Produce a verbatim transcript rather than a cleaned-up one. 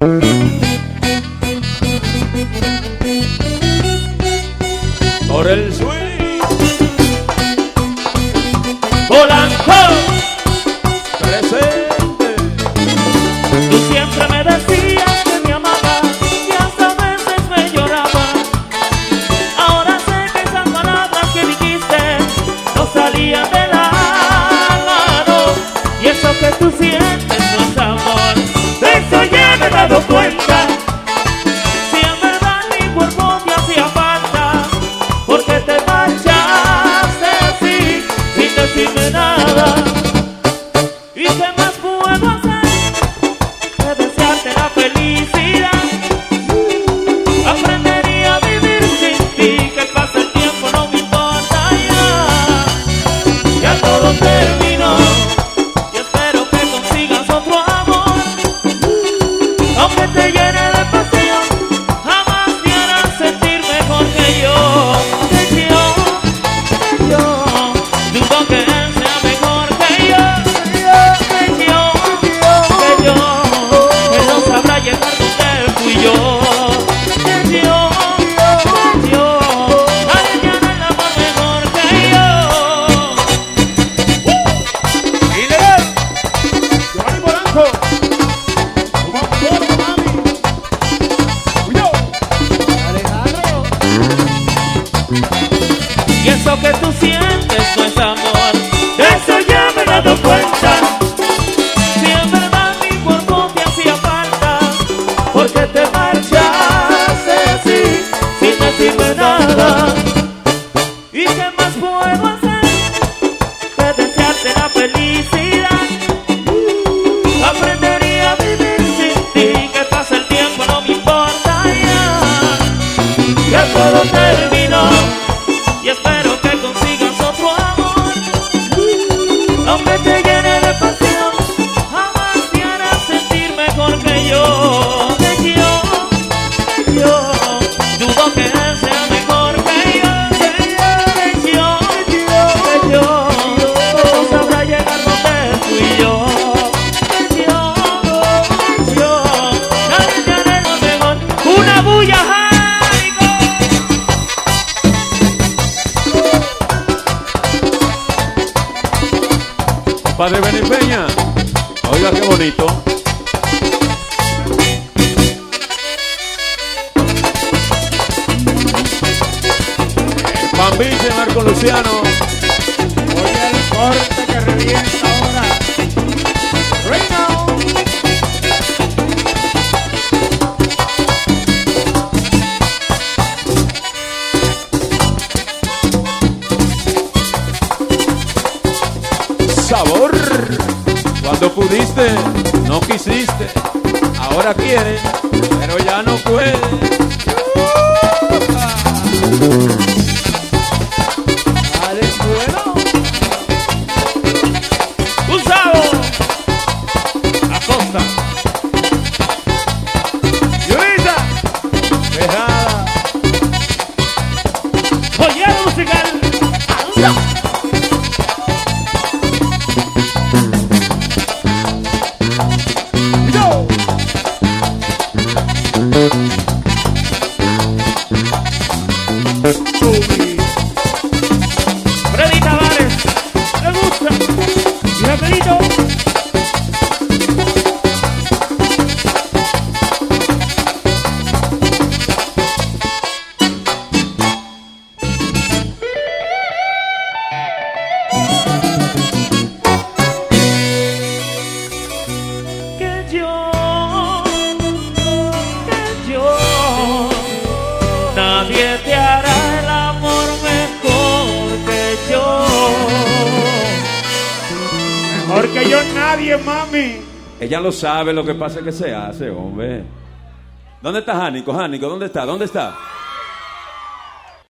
Por el swing Polanco presente. Tú siempre me decías que me amabas y hasta a veces me llorabas. Ahora sé que esas palabras que dijiste no salían del alma, no. Y eso que tú sientes no es amor, de eso ya me he dado cuenta. Si en verdad mi cuerpo te hacía falta, porque te marchaste así sin decirme nada. ¿Y qué más puedo hacer que desearte la felicidad? Aprendería a vivir sin ti, que pase el tiempo no me importa ya. Ya todo terminó y espero que consigas otro amor. Aunque te llene de pasión, jamás te harás sentir mejor que yo. Que yo, que yo, dudo que él sea mejor que yo. Que yo, que yo, él no sabrá llegar donde fui yo. Que yo, que yo, nadie tiene el amor mejor que yo. Ilegal Giovanni Polanco. Vamos, mami. Cuidado. Alejandro. Y eso que tú sientes no es amor, de eso ya me he dado cuenta. Si en verdad mi cuerpo te hacía falta, porque te marchaste así sin decirme nada. ¿Y qué más puedo hacer que desearte la felicidad? Aprendería a vivir sin ti, que pase el tiempo no me importa ya. Ya todo terminó y espero que consigas otro amor. Aunque te llene de pasión, jamás te harás sentir mejor que yo. Que yo, que yo, dudo que él sea mejor que yo. Que yo, que yo, no sabrá llegar donde fui yo. Que yo, que yo, nadie tiene lo mejor. Una bulla, Jaico. Padre Benny Peña. Oiga qué bonito. Bambiche, Marco Luciano. Oye el corte que revienta ahora. Reino. Sabor. Cuando pudiste, no quisiste. Ahora quieres, pero ya no puedes. Dale, bueno. Gustavo Acosta. Luisa. Dejada. Joyero musical. ¡Anda! Yo. Freddy Tavares. Me gusta. Y rapidito. Que yo, que yo, nadie te hará el amor mejor que yo. Mejor que yo nadie, mami. Ella lo sabe, lo que pasa es que se hace, hombre. ¿Dónde está Jánico? Jánico, ¿dónde está? ¿Dónde está?